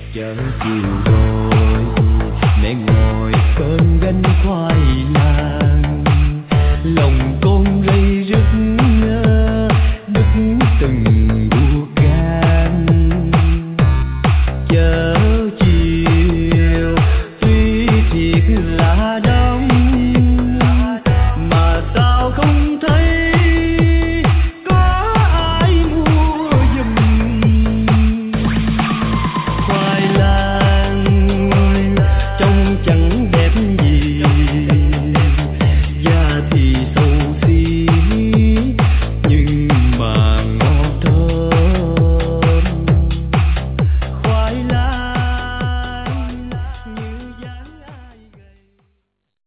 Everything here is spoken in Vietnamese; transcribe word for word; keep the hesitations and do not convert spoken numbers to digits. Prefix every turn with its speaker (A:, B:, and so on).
A: chợ chiều rồi mẹ ngồi cơm gánh khoai lang lòng